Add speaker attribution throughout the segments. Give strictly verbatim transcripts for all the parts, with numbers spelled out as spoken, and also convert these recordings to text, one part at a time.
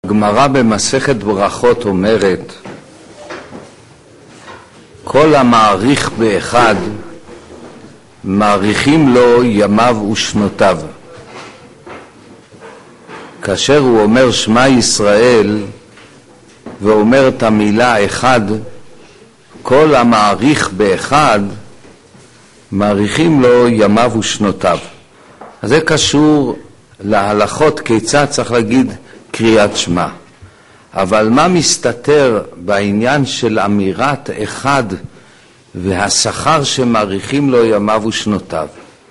Speaker 1: הגמרא במסכת ברכות אומרת, כל המעריך באחד מעריכים לו ימיו ושנותיו. כאשר הוא אומר שמע ישראל ואומר את המילה אחד, כל המעריך באחד מעריכים לו ימיו ושנותיו. אז זה קשור להלכות כיצד צריך להגיד קריאת שמע. אבל מה מסתתר בעניין של אמירת אחד והשכר שמעריכים לו ימיו ושנותיו?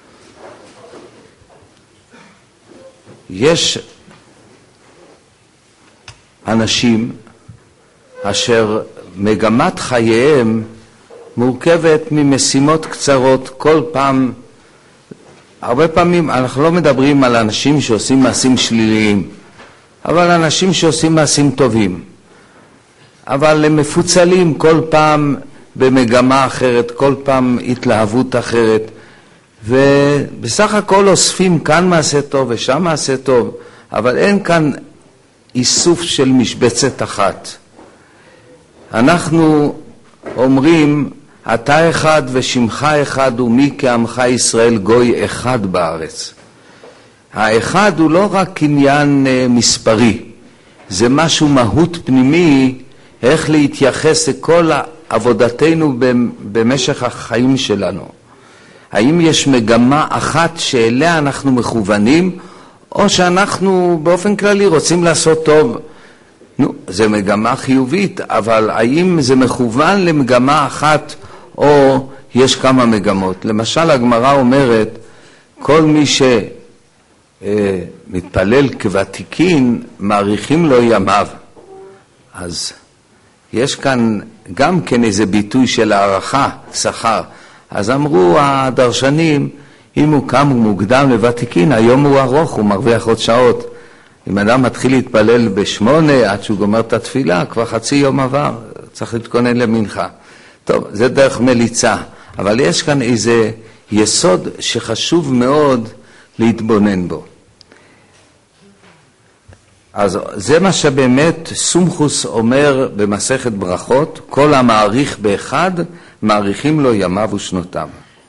Speaker 1: יש אנשים אשר מגמת חייהם מורכבת ממשימות קצרות. כל פעם, הרבה פעמים אנחנו לא מדברים על אנשים שעושים מעשים שליליים, אבל אנשים שעושים מעשים טובים, אבל הם מפוצלים כל פעם במגמה אחרת, כל פעם התלהבות אחרת, ובסך הכל אוספים כאן מעשה טוב ושם מעשה טוב, אבל אין כאן איסוף של משבצת אחת. אנחנו אומרים אתה אחד ושמך אחד ומי כעמך ישראל גוי אחד בארץ. האחד הוא לא רק עניין מספרי, זה משהו מהות פנימי, איך להתייחס לכל עבודתנו במשך החיים שלנו. האם יש מגמה אחת שאליה אנחנו מכוונים, או שאנחנו באופן כללי רוצים לעשות טוב? נו, זה מגמה חיובית, אבל האם זה מכוון למגמה אחת או יש כמה מגמות? למשל הגמרא אומרת, כל מי שמתפלל כוותיקין מעריכים לו ימיו. אז יש כאן גם כן איזה ביטוי של הערכה, שכר. אז אמרו הדרשנים, אם הוא קם מוקדם לוותיקין, היום הוא ארוך, הוא מרוויח עוד שעות. אם אדם מתחיל להתפלל בשמונה עד שהוא גומר את התפילה, כבר חצי יום עבר, צריך להתכונן למנחה. טוב, זה דרך מליצה, אבל יש כאן איזה יסוד שחשוב מאוד להתבונן בו. אז זה מה שבאמת סומכוס אומר במסכת ברכות, כל המעריך באחד מעריכים לו ימיו ושנותיו.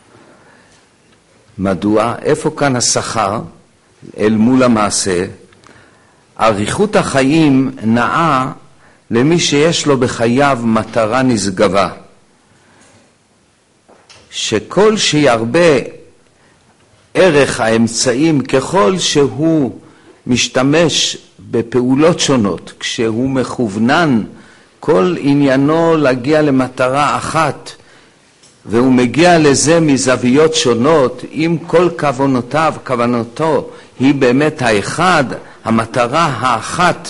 Speaker 1: מדוע? איפה כאן השכר אל מול המעשה? אריכות החיים נעה למי שיש לו בחייו מטרה נשגבה, שכל שירבה ערך האמצעים ככל שהוא משתמש בפעולות שונות, כשהוא מכוונן כל עניינו להגיע למטרה אחת, והוא מגיע לזה מזוויות שונות, אם כל כוונותיו, כוונותו היא באמת האחד, המטרה האחת,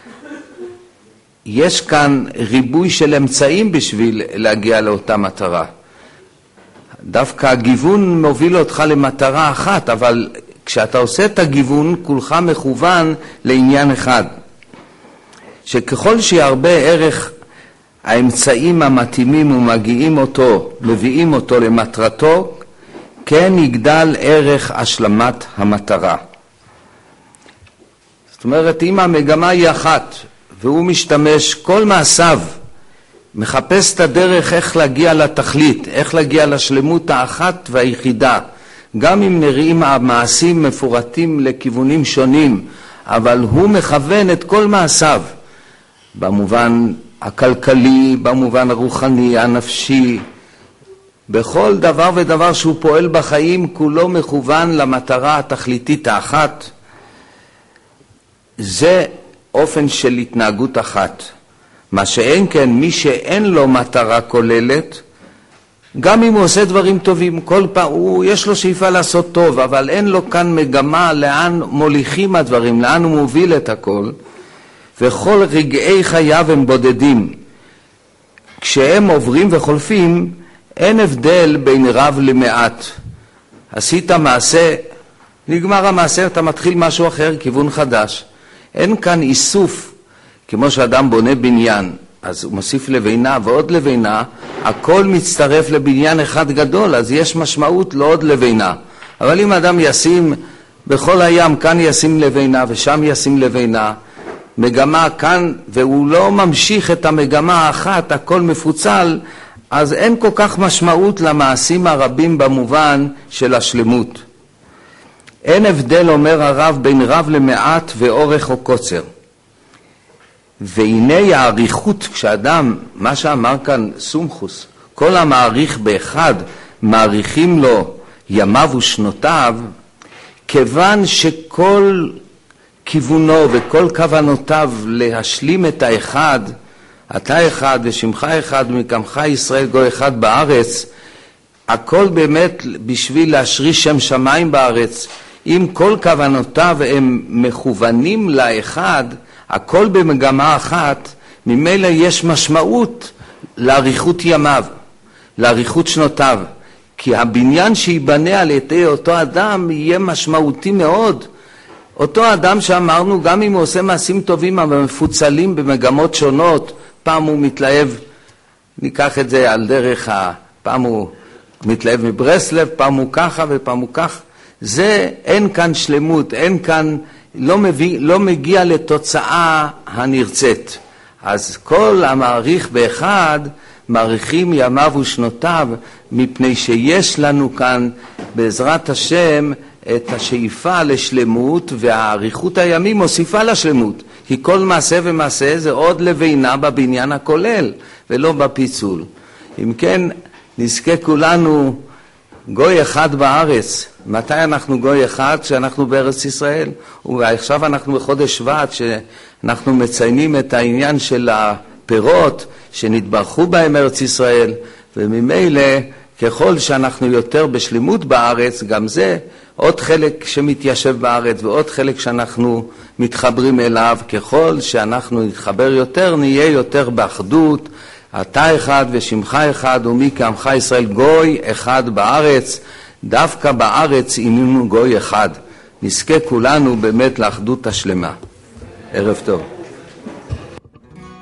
Speaker 1: יש כאן ריבוי של אמצעים בשביל להגיע לאותה מטרה. דווקא הגיוון מוביל אותך למטרה אחת, אבל כשאתה עושה את הגיוון, כולך מכוון לעניין אחד. שככל שירבה ערך האמצעים המתאימים ומגיעים אותו, מביאים אותו למטרתו, כן יגדל ערך השלמת המטרה. זאת אומרת, אם המגמה היא אחת, והוא משתמש כל מעשיו, מחפש את הדרך איך להגיע לתכלית, איך להגיע לשלמות האחת והיחידה, גם אם נראים המעשים מפורטים לכיוונים שונים, אבל הוא מכוון את כל מעשיו, במובן הכלכלי, במובן הרוחני, הנפשי, בכל דבר ודבר שהוא פועל בחיים, כולו מכוון למטרה התכליתית האחת. זה אופן של התנהגות אחת. מה שאין כן, מי שאין לו מטרה כוללת, גם אם הוא עושה דברים טובים, כל פעם, הוא, יש לו שאיפה לעשות טוב, אבל אין לו כאן מגמה לאן מוליכים הדברים, לאן הוא מוביל את הכל, וכל רגעי חייו הם בודדים. כשהם עוברים וחולפים, אין הבדל בין רב למעט. עשית מעשה, נגמר המעשה, אתה מתחיל משהו אחר, כיוון חדש. אין כאן איסוף, כמו שאדם בונה בניין, אז הוא מוסיף לבינה ועוד לבינה, הכל מצטרף לבניין אחד גדול, אז יש משמעות לעוד לבינה. אבל אם אדם ישים בכל הים, כאן ישים לבינה ושם ישים לבינה, מגמה כאן, והוא לא ממשיך את המגמה האחת, הכל מפוצל, אז אין כל כך משמעות למעשים הרבים במובן של השלמות. אין הבדל, אומר הרב, בין רב למעט ואורך או קוצר. והנה העריכות, כשאדם, מה שאמר כאן סומכוס, כל המעריך באחד, מעריכים לו ימיו ושנותיו, כיוון שכל כיוונו וכל כוונותיו להשלים את האחד, אתה אחד ושמך אחד ומקמך ישראל גוי אחד בארץ, הכל באמת בשביל להשריש שם שמיים בארץ. אם כל כוונותיו הם מכוונים לאחד, הכל במגמה אחת, ממילא יש משמעות לאריכות ימיו, לאריכות שנותיו. כי הבניין שיבנה על ידי אותו אדם יהיה משמעותי מאוד. אותו אדם שאמרנו, גם אם הוא עושה מעשים טובים אבל מפוצלים במגמות שונות, פעם הוא מתלהב, ניקח את זה על דרך, פעם הוא מתלהב מברסלב, פעם הוא ככה ופעם הוא כך. זה, אין כאן שלמות, אין כאן, לא, מביא, לא מגיע לתוצאה הנרצית. אז כל המעריך באחד, מעריכים ימיו ושנותיו, מפני שיש לנו כאן בעזרת השם את השאיפה לשלמות, והאריכות הימים מוסיפה לשלמות. כי כל מעשה ומעשה זה עוד לבינה בבניין הכולל, ולא בפיצול. אם כן, נזכה כולנו גוי אחד בארץ. מתי אנחנו גוי אחד? כשאנחנו בארץ ישראל. ועכשיו אנחנו בחודש שבט, שאנחנו מציינים את העניין של הפירות שנתברכו בהם ארץ ישראל, וממילא ככל שאנחנו יותר בשלמות בארץ, גם זה עוד חלק שמתיישב בארץ ועוד חלק שאנחנו מתחברים אליו. ככל שאנחנו נתחבר יותר, נהיה יותר באחדות. אתה אחד ושמך אחד ומי כעמך ישראל גוי אחד בארץ. דווקא בארץ איננו גוי אחד. נזכה כולנו באמת לאחדות השלמה. ערב טוב.